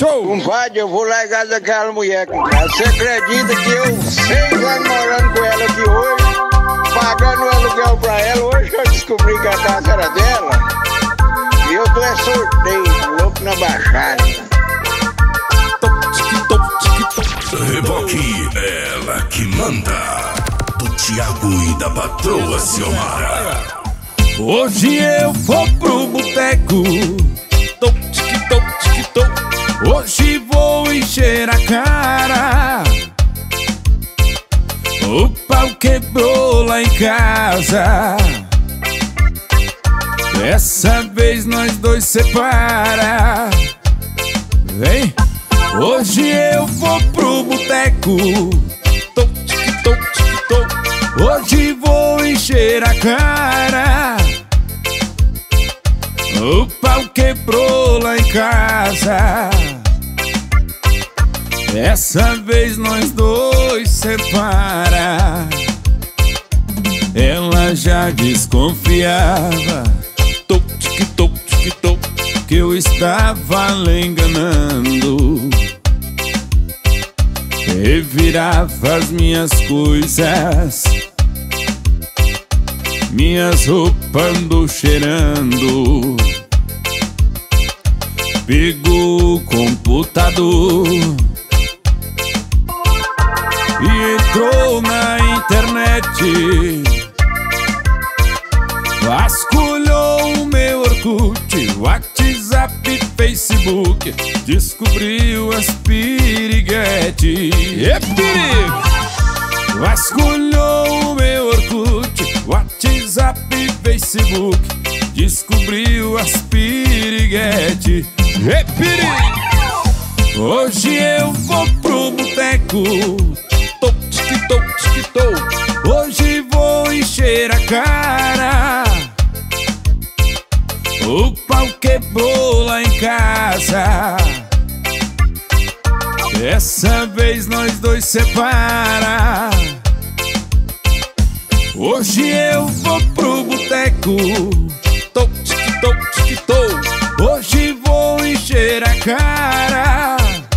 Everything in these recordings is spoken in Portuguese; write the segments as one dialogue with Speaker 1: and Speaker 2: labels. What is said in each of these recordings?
Speaker 1: Show!
Speaker 2: Compadre, eu vou largar daquela mulher, compadre. Você acredita que eu 6 anos morando com ela aqui hoje, pagando o aluguel pra ela, hoje que eu descobri que a casa era dela? E eu tô sorteio, louco na baixada.
Speaker 3: Reboque, ela que manda. Do Thiago e da patroa Ciomara.
Speaker 1: Hoje eu vou pro boteco. Hoje vou encher a cara. O pau quebrou lá em casa. Dessa vez nós dois separa. Vem. Hoje eu vou pro boteco. Hoje vou encher a cara. O pau quebrou lá em casa. Dessa vez nós dois separa. Ela já desconfiava que eu estava lhe enganando. Revirava as minhas coisas, minhas roupas andou cheirando. Pegou o computador e entrou na internet. Vasculhou o meu Orkut, WhatsApp, Facebook. Descobriu as piriguete. É perigo! Vasculhou o meu Orkut, WhatsApp, Facebook. Descobriu as piriguete. É perigo! Hoje eu vou pro boteco. Hoje vou encher a cara. O pau quebrou lá em casa. Dessa vez nós dois separa. Hoje eu vou pro boteco. Hoje vou encher a cara.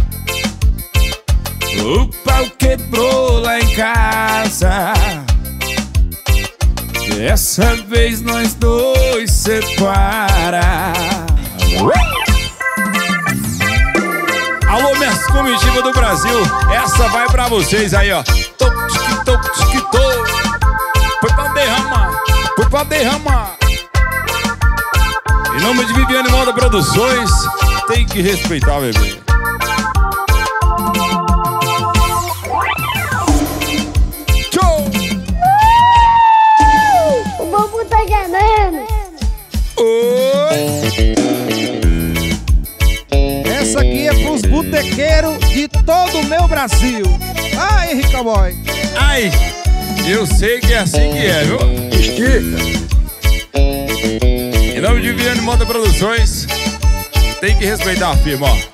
Speaker 1: O pau quebrou lá em casa. Dessa vez nós dois separa. Alô, minhas comitivas do Brasil, essa vai pra vocês aí, ó. Foi pra derramar, foi pra derramar. Em nome de Viviane Moda Produções, tem que respeitar, bebê. Show!
Speaker 4: O bobo tá ganhando.
Speaker 1: Oi!
Speaker 5: Essa aqui é pros botequeiros de todo o meu Brasil. Ai, Rica Boy.
Speaker 1: Ai, eu sei que é assim que é, viu?
Speaker 2: Estica.
Speaker 1: Em nome de Viviane Moda Produções, tem que respeitar a firma, ó.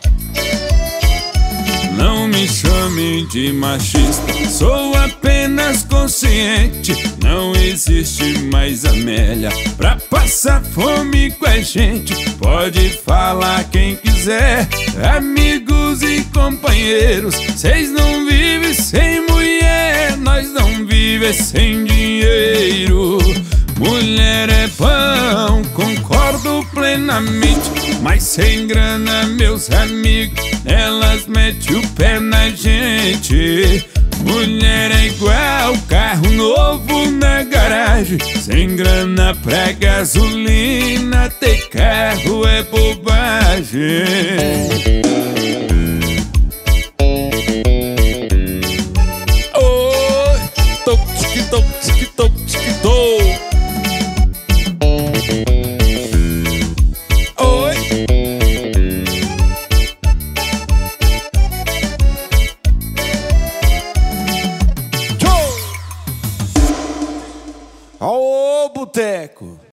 Speaker 1: Não me chame de machista, sou apenas consciente. Não existe mais Amélia pra passar fome com a gente. Pode falar quem quiser, amigos e companheiros. Cês não vivem sem mulher, nós não vivem sem dinheiro. Mulher é pão, concordo plenamente. Mas sem grana, meus amigos, elas metem o pé na gente. Mulher é igual carro novo na garagem. Sem grana pra gasolina, ter carro é bobagem. Oi, Oi. Show! Ô, boteco!